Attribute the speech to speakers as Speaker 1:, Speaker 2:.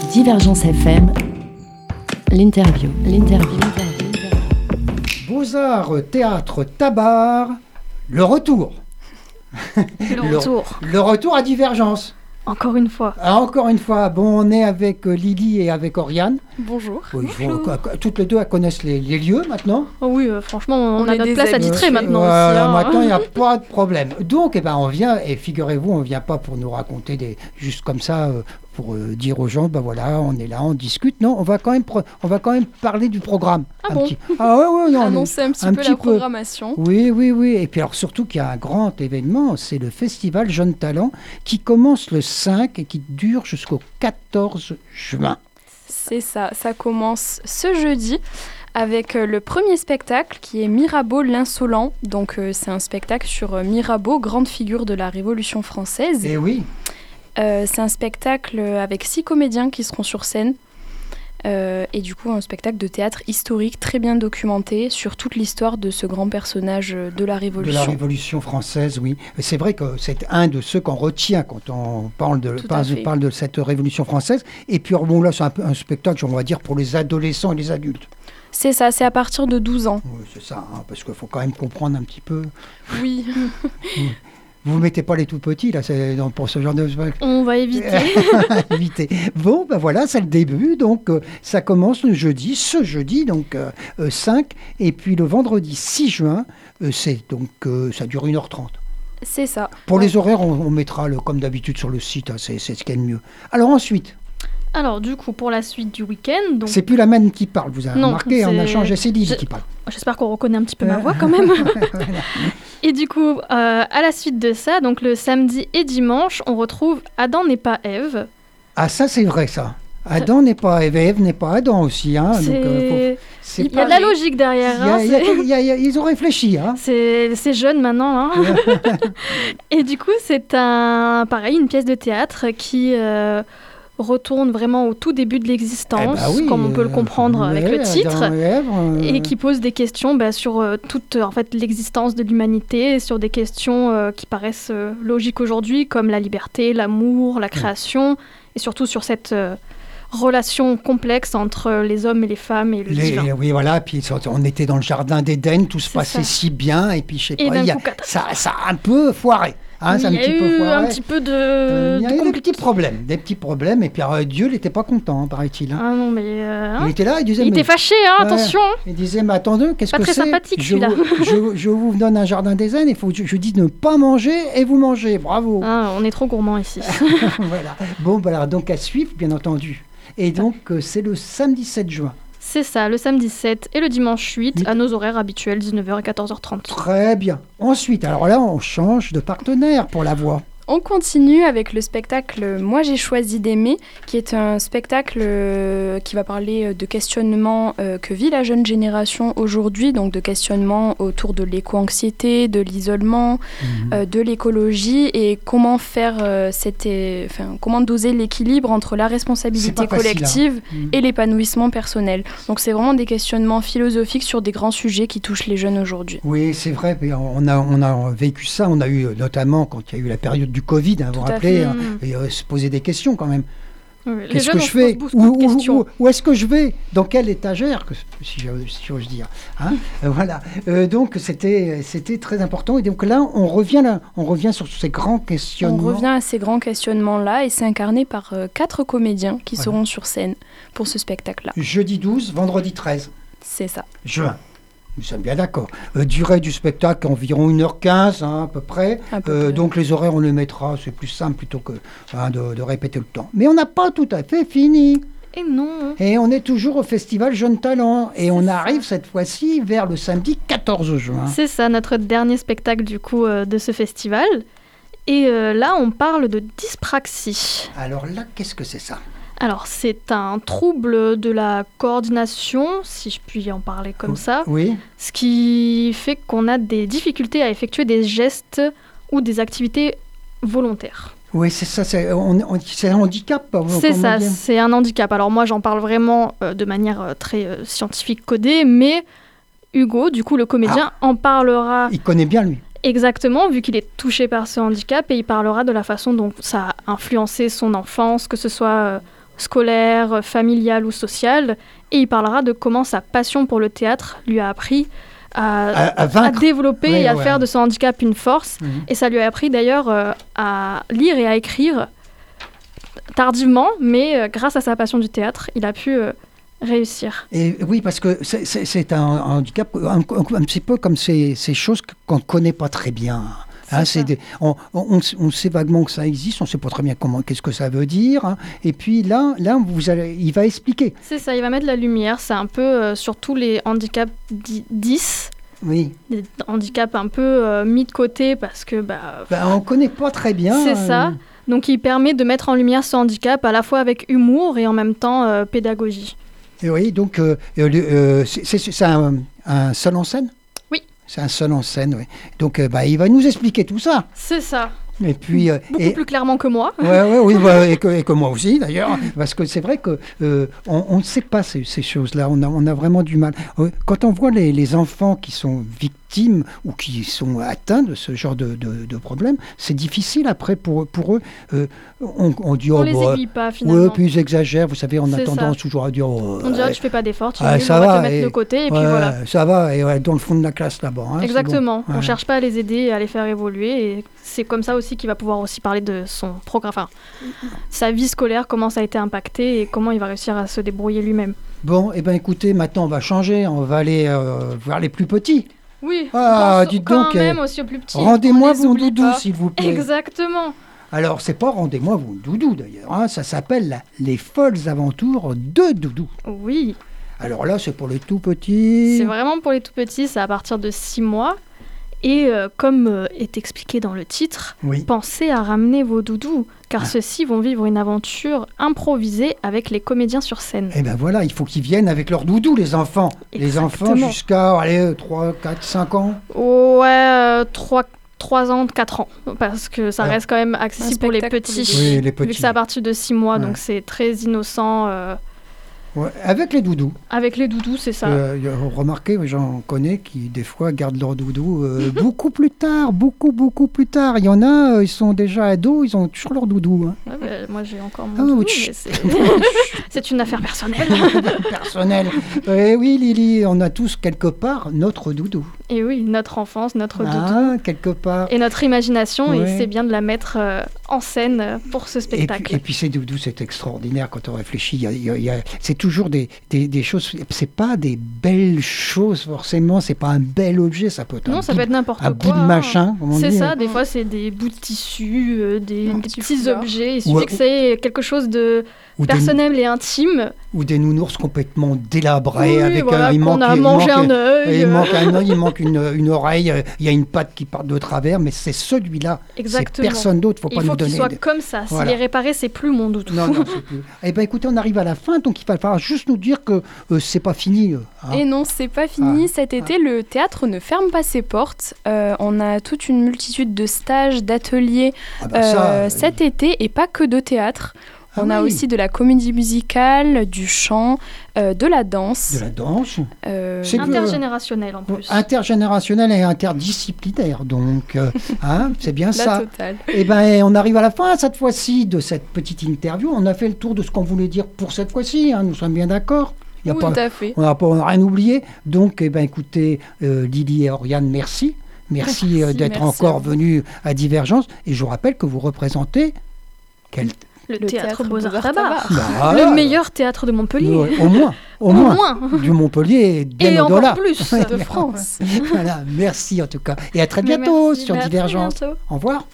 Speaker 1: Divergence FM, l'interview.
Speaker 2: Beaux-Arts, Théâtre, Tabar, le retour. Le retour à Divergence.
Speaker 3: Encore une fois.
Speaker 2: Encore une fois. Bon, on est avec Lily et avec Oriane.
Speaker 3: Bonjour.
Speaker 2: Oui, toutes les deux, elles connaissent les lieux maintenant.
Speaker 3: Oh oui, franchement, on a notre place attitrée maintenant aussi.
Speaker 2: Maintenant, il n'y a pas de problème. Donc, on vient, et figurez-vous, on ne vient pas pour nous raconter juste comme ça, pour dire aux gens, voilà, on est là, on discute. Non, on va quand même parler du programme.
Speaker 3: Ah bon
Speaker 4: Annoncer un petit peu la programmation.
Speaker 2: Oui. Et puis alors surtout qu'il y a un grand événement, c'est le Festival Jeunes Talents qui commence le 5 et qui dure jusqu'au 14 juin.
Speaker 4: C'est ça, ça commence ce jeudi avec le premier spectacle qui est Mirabeau l'Insolent. Donc c'est un spectacle sur Mirabeau, grande figure de la Révolution française.
Speaker 2: Et oui.
Speaker 4: C'est un spectacle avec 6 comédiens qui seront sur scène. Et du coup, un spectacle de théâtre historique très bien documenté sur toute l'histoire de ce grand personnage de la Révolution.
Speaker 2: De la Révolution française, oui. Et c'est vrai que c'est un de ceux qu'on retient quand on parle de cette Révolution française. Et puis, bon, là, c'est un spectacle, on va dire, pour les adolescents et les adultes.
Speaker 4: C'est ça, c'est à partir de 12 ans.
Speaker 2: Oui, c'est ça, parce qu'il faut quand même comprendre un petit peu.
Speaker 4: Oui.
Speaker 2: Vous ne mettez pas les tout petits, là, pour ce genre de...
Speaker 3: On va éviter.
Speaker 2: Bon, voilà, c'est le début. Donc, ça commence ce jeudi, donc 5. Et puis, le vendredi 6 juin, ça dure 1h30.
Speaker 4: C'est ça.
Speaker 2: Pour les horaires, on mettra, comme d'habitude, sur le site. C'est ce qu'il y a de mieux. Alors, ensuite...
Speaker 3: Alors, du coup, pour la suite du week-end... Donc...
Speaker 2: C'est plus la même qui parle, vous avez remarqué, on a changé, c'est Lily qui parle.
Speaker 3: J'espère qu'on reconnaît un petit peu ma voix quand même. Voilà. Et du coup, à la suite de ça, donc le samedi et dimanche, on retrouve Adam n'est pas Ève.
Speaker 2: Ah, ça c'est vrai ça. Adam n'est pas Ève, Ève n'est pas Adam aussi. Hein,
Speaker 3: il y a de la logique derrière.
Speaker 2: Ils ont réfléchi. Hein.
Speaker 3: C'est jeune maintenant. Hein. Et du coup, c'est une pièce de théâtre qui... retourne vraiment au tout début de l'existence, comme on peut le comprendre avec le titre, et qui pose des questions sur toute l'existence de l'humanité, sur des questions qui paraissent logiques aujourd'hui, comme la liberté, l'amour, la création, et surtout sur cette relation complexe entre les hommes et les femmes et le divin.
Speaker 2: Oui, voilà, puis on était dans le jardin d'Éden, tout se passait si bien, et puis je sais pas, ça a un peu foiré.
Speaker 3: Il y a eu un petit peu de...
Speaker 2: Il y a eu des petits problèmes, et puis Dieu n'était pas content, paraît-il.
Speaker 3: Ah non, mais...
Speaker 2: il était là, il disait...
Speaker 3: Il était fâché, attention.
Speaker 2: Il disait, mais attendez, qu'est-ce que c'est ?
Speaker 3: Pas très sympathique, celui-là.
Speaker 2: Je vous donne un jardin d'Éden, il faut que je dis de ne pas manger, et vous mangez, bravo.
Speaker 3: On est trop gourmands ici.
Speaker 2: Voilà. Bon, donc à suivre, bien entendu. Et donc, c'est le samedi 7 juin.
Speaker 3: C'est ça, le samedi 7 et le dimanche 8, à nos horaires habituels, 19h et 14h30.
Speaker 2: Très bien. Ensuite, alors là, on change de partenaire pour la voix.
Speaker 4: On continue avec le spectacle « Moi j'ai choisi d'aimer » qui est un spectacle qui va parler de questionnements que vit la jeune génération aujourd'hui, donc de questionnements autour de l'éco-anxiété, de l'isolement, de l'écologie et comment comment doser l'équilibre entre la responsabilité collective et l'épanouissement personnel. Donc c'est vraiment des questionnements philosophiques sur des grands sujets qui touchent les jeunes aujourd'hui.
Speaker 2: Oui, c'est vrai, on a vécu ça, on a eu notamment quand il y a eu la période du Covid, vous vous rappelez, se poser des questions quand même.
Speaker 3: Oui,
Speaker 2: qu'est-ce que je fais ? Où est-ce que je vais ? Dans quelle étagère, si j'ose dire. Voilà. Donc c'était très important. Et donc là, on revient sur ces grands questionnements.
Speaker 4: On revient à ces grands questionnements-là et c'est incarné par 4 comédiens qui seront sur scène pour ce spectacle-là.
Speaker 2: Jeudi 12, vendredi 13.
Speaker 4: C'est ça.
Speaker 2: Juin. Nous sommes bien d'accord. Durée du spectacle, environ 1h15 à peu près. Donc les horaires, on les mettra, c'est plus simple plutôt que de répéter le temps. Mais on n'a pas tout à fait fini.
Speaker 3: Et non.
Speaker 2: Et on est toujours au Festival Jeunes Talents. Et on arrive cette fois-ci vers le samedi 14 juin.
Speaker 3: C'est ça, notre dernier spectacle du coup de ce festival. Et là, on parle de dyspraxie.
Speaker 2: Alors là, qu'est-ce que c'est ça ?
Speaker 3: Alors, c'est un trouble de la coordination, si je puis en parler comme ça.
Speaker 2: Oui.
Speaker 3: Ce qui fait qu'on a des difficultés à effectuer des gestes ou des activités volontaires.
Speaker 2: Oui, c'est ça, c'est un handicap.
Speaker 3: C'est ça, c'est un handicap. Alors moi, j'en parle vraiment de manière très scientifique codée, mais Hugo, du coup, le comédien, en parlera...
Speaker 2: Il connaît bien, lui.
Speaker 3: Exactement, vu qu'il est touché par ce handicap, et il parlera de la façon dont ça a influencé son enfance, que ce soit scolaire, familial ou social, et il parlera de comment sa passion pour le théâtre lui a appris à développer et à faire de son handicap une force. Et ça lui a appris d'ailleurs à lire et à écrire tardivement, mais grâce à sa passion du théâtre, il a pu réussir.
Speaker 2: Et oui, parce que c'est un handicap un petit peu comme ces choses qu'on ne connaît pas très bien. Hein, on sait vaguement que ça existe, on ne sait pas très bien qu'est-ce que ça veut dire. Hein. Et puis là il va expliquer.
Speaker 3: C'est ça, il va mettre la lumière. C'est un peu sur tous les handicaps 10.
Speaker 2: Oui.
Speaker 3: Des handicaps un peu mis de côté parce que...
Speaker 2: on ne connaît pas très bien.
Speaker 3: C'est ça. Donc il permet de mettre en lumière ce handicap à la fois avec humour et en même temps pédagogie.
Speaker 2: Et oui, donc c'est un seul en scène ? C'est un seul en scène, oui. Donc, il va nous expliquer tout ça.
Speaker 3: C'est ça.
Speaker 2: Et puis,
Speaker 3: beaucoup plus clairement que moi.
Speaker 2: Oui, et que moi aussi, d'ailleurs. Parce que c'est vrai qu'on ne sait pas ces choses-là. On a vraiment du mal. Quand on voit les enfants qui sont victimes ou qui sont atteints de ce genre de problème, c'est difficile après pour eux. On dit...
Speaker 3: On les aiguille pas, finalement.
Speaker 2: Oui, puis ils exagèrent. Vous savez, on a tendance toujours à dire...
Speaker 3: on dirait, tu fais pas d'effort, tu
Speaker 2: ça
Speaker 3: on
Speaker 2: va,
Speaker 3: va te mettre de côté, et puis voilà.
Speaker 2: Ça va, et dans le fond de la classe, là-bas. Hein,
Speaker 3: exactement.
Speaker 2: Bon.
Speaker 3: On cherche pas à les aider, à les faire évoluer, et c'est comme ça aussi qu'il va pouvoir aussi parler de son programme, sa vie scolaire, comment ça a été impacté, et comment il va réussir à se débrouiller lui-même.
Speaker 2: Bon, écoutez, maintenant on va changer, on va aller voir les plus petits.
Speaker 3: Oui,
Speaker 2: dites
Speaker 3: quand
Speaker 2: donc,
Speaker 3: même aussi aux plus petits.
Speaker 2: Rendez-moi vos doudous, s'il vous plaît.
Speaker 3: Exactement.
Speaker 2: Alors, c'est pas rendez-moi vos doudous, d'ailleurs. Hein, ça s'appelle les folles aventures de Doudou.
Speaker 3: Oui.
Speaker 2: Alors là, c'est pour les tout petits.
Speaker 3: C'est vraiment pour les tout petits, c'est à partir de 6 mois. Et comme est expliqué dans le titre, pensez à ramener vos doudous, car ceux-ci vont vivre une aventure improvisée avec les comédiens sur scène.
Speaker 2: Et ben voilà, il faut qu'ils viennent avec leurs doudous, les enfants.
Speaker 3: Exactement.
Speaker 2: Les enfants jusqu'à 3, 4, 5 ans.
Speaker 3: Ouais, 3 ans, 4 ans, parce que ça reste quand même accessible pour les petits.
Speaker 2: Oui, les petits.
Speaker 3: Vu que c'est à partir de 6 mois, donc c'est très innocent.
Speaker 2: Ouais, avec les doudous.
Speaker 3: Avec les doudous, c'est ça.
Speaker 2: Remarquez, j'en connais qui, des fois, gardent leurs doudous beaucoup plus tard, beaucoup plus tard. Il y en a, ils sont déjà ados, ils ont toujours leurs doudous. Hein.
Speaker 3: Ouais, moi, j'ai encore mon doudou, mais c'est une affaire personnelle.
Speaker 2: Personnelle. Oui, Lily, on a tous quelque part notre doudou.
Speaker 3: Et oui, notre enfance, notre doudou.
Speaker 2: Quelque part.
Speaker 3: Et notre imagination, et c'est bien de la mettre en scène pour ce spectacle.
Speaker 2: Et puis ces doudous, c'est extraordinaire quand on réfléchit. C'est toujours des choses, c'est pas des belles choses forcément, c'est pas un bel objet, ça peut être
Speaker 3: ça peut être n'importe quoi.
Speaker 2: Un bout de machin,
Speaker 3: c'est ça, des fois c'est des bouts de tissu, des petits objets, il suffit que c'est quelque chose de personnel et intime.
Speaker 2: Ou des nounours complètement délabrés, avec
Speaker 3: il manque un œil.
Speaker 2: Il manque un œil, il manque une oreille, il y a une patte qui part de travers, mais c'est celui-là.
Speaker 3: Exactement.
Speaker 2: C'est personne d'autre, faut pas nous donner.
Speaker 3: Il faut qu'il soit comme ça. S'il est réparé, c'est plus mon doudou.
Speaker 2: Non, c'est plus. Écoutez, on arrive à la fin, donc il va falloir juste nous dire que c'est pas fini.
Speaker 4: Et non, c'est pas fini. Cet été, le théâtre ne ferme pas ses portes. On a toute une multitude de stages, d'ateliers cet été, et pas que de théâtre. On a aussi de la comédie musicale, du chant, de la danse.
Speaker 2: De la danse.
Speaker 3: C'est intergénérationnel en plus.
Speaker 2: Intergénérationnel et interdisciplinaire, donc c'est bien ça.
Speaker 4: Totale.
Speaker 2: Et on arrive à la fin cette fois-ci de cette petite interview. On a fait le tour de ce qu'on voulait dire pour cette fois-ci. Nous sommes bien d'accord.
Speaker 4: Tout à fait.
Speaker 2: On n'a rien oublié. Donc, écoutez, Lily et Oriane, merci. Merci d'être encore venus à Divergence. Et je vous rappelle que vous représentez
Speaker 3: le théâtre Beaux-Arts Tabar.
Speaker 2: Le
Speaker 3: meilleur théâtre de Montpellier.
Speaker 2: Au moins. Du Montpellier et
Speaker 3: encore plus
Speaker 4: de France.
Speaker 2: Voilà, merci en tout cas. Et à très bientôt sur Divergence. Au revoir.